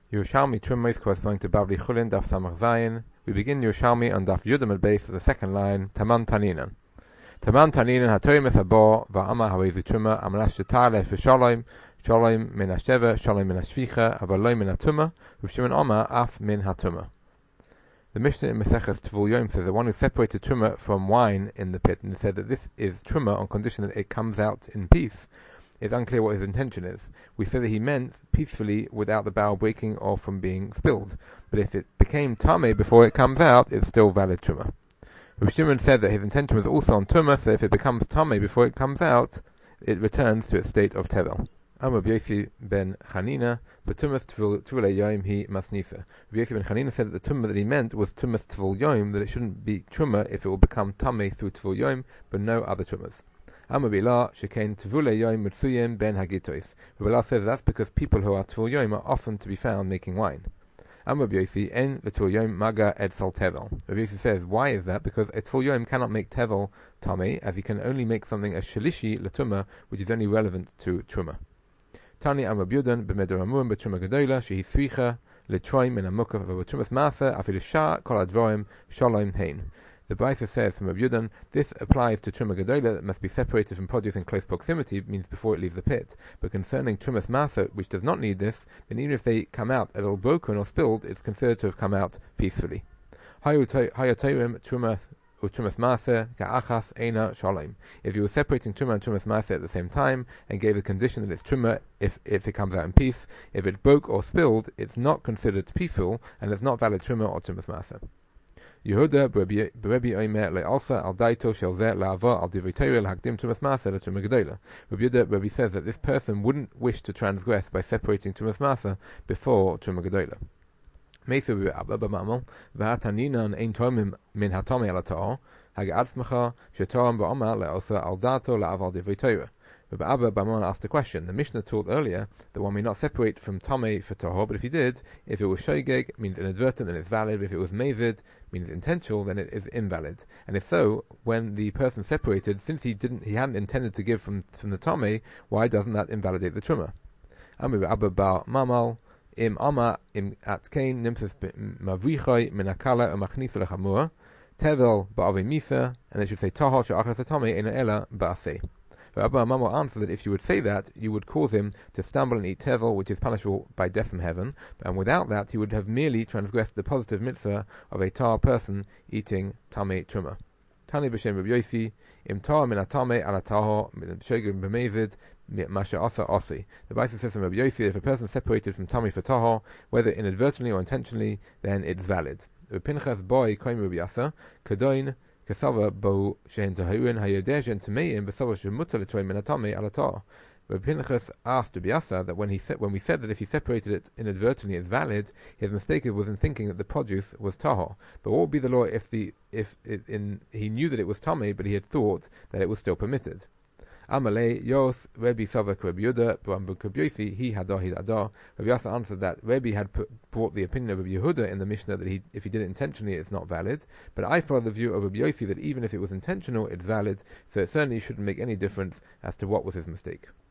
Yerushalmi Trumos corresponding to Bavli Chulin Daf Samach Zayin. We begin Yerushalmi on Daf Yudam at base of the second line. Taman Taninan. Taman Taninan Hatorim Ethabo Va'ama Hawezu Truma Amalash Shetalesh V'Shalom Shalom Min Hasheva Shalom Min Hashvicha Avaloi Min Hatuma V'Shimon Oma Af Min Hatuma. The Mishnah in Maseches Tvul Yom says the one who separated Truma from wine in the pit and said that this is Truma on condition that it comes out in peace. It's unclear what his intention is. We say that he meant peacefully without the barrel breaking or from being spilled. But if it became Tameh before it comes out, it's still valid Truma. Rav Shimon said that his intention was also on Truma, so if it becomes Tameh before it comes out, it returns to its state of Tevel. Amar Yosi ben Chanina, B'Tumas Tvulei Yom Hi Masnisa. Yosi ben Chanina said that the Tumah that he meant was Tumas Tvul Yom, that it shouldn't be Truma if it will become Tameh through Tvul Yom, but no other Tumas. Amar Bila Shekain Tvulei Yom Mitzuyim ben Hagitois. Bila says that's because people who are Tvul Yom are often to be found making wine. Amar Yosi En Tvul Yom Maga Edsal Tevel. Yosi says why is that? Because a Tvul Yom cannot make Tevel Tameh, as he can only make something as Shalishi Latuma, which is only relevant to Truma. Tani Amar Budan b'Medaramuim b'Truma Gedola shehi Sricha Letroim Min Amukah v'Trumas Masa Afil Shah Kol Adroim Shalom Hein. The Brisa says from Rabbi Yudan, this applies to Truma Gedola that must be separated from produce in close proximity, means before it leaves the pit. But concerning Trumas Masa, which does not need this, then even if they come out a little broken or spilled, it's considered to have come out peacefully. Hayotorim Trumas Masa Ka'achas Eina Shalom. If you were separating Truma and Trumas Masa at the same time, and gave a condition that it's Truma if it comes out in peace, if it broke or spilled, it's not considered peaceful, and it's not valid Truma or Trumas Masa. Yehuda b'Rebbe Omer le'alsa al daito shel zeh la'ava al divrei Torah l'hakdim Tumas Masa l'Truma Gedola. Rebbe says that this person wouldn't wish to transgress by separating Tumas Masa before Truma Gedola. Meisa b'Abba b'Mamel v'hataninan ein tomim min hatomei al ta'or haga'atzmacha shetoram ba'oma le'alsa al dato la'ava al divrei Torah. Rabbi Abba Bamon asked a question. The Mishnah taught earlier that one may not separate from Tameh for Tahor, but if he did, if it was Shogeg, means inadvertent, then it's valid. If it was Mavid, means intentional, then it is invalid. And if so, when the person separated, since he hadn't intended to give from the Tameh, why doesn't that invalidate the Truma? Amir Abba Bar Mamal Im Ama Im Atkain Nimsas Mavrichai Minakala Umachnisa Lechamur Tevel Ba'ave Misa, and it should say Tahor Sha'achas Tameh Ena Ela Ba'aseh. Rabbi Mamo answered that if you would say that, you would cause him to stumble and eat tevel, which is punishable by death from heaven, and without that he would have merely transgressed the positive mitzvah of a tar person eating tamei truma. Tani b'shem Rabbi Yosi, im tar min atamei ala taho min shegim b'mevid masha asa osi. The Bible says from Rabbi Yosi that if a person is separated from tamei for taho, whether inadvertently or intentionally, then it's valid. Pinchas boy koim Rabbi Yasa kadoin Kasava bo shehen tahirun hayodeh shen tameim b'sava shemutar l'toim min hatamei ala tar. But Pinchas asked Rabbi Yasa that when we said that if he separated it inadvertently it's valid, his mistake was in thinking that the produce was tahor. But what would be the law if he knew that it was tamei, but he had thought that it was still permitted? Amalei Yos Rebbe Savak Rebbe Yehuda B'Ambu Kabyosi He Hadar He Hadar. Rabbi Yasa answered that Rebbe had brought the opinion of Rebbe Yehuda in the Mishnah that if he did it intentionally it's not valid. But I follow the view of Rebbe Yosi that even if it was intentional it's valid. So it certainly shouldn't make any difference as to what was his mistake.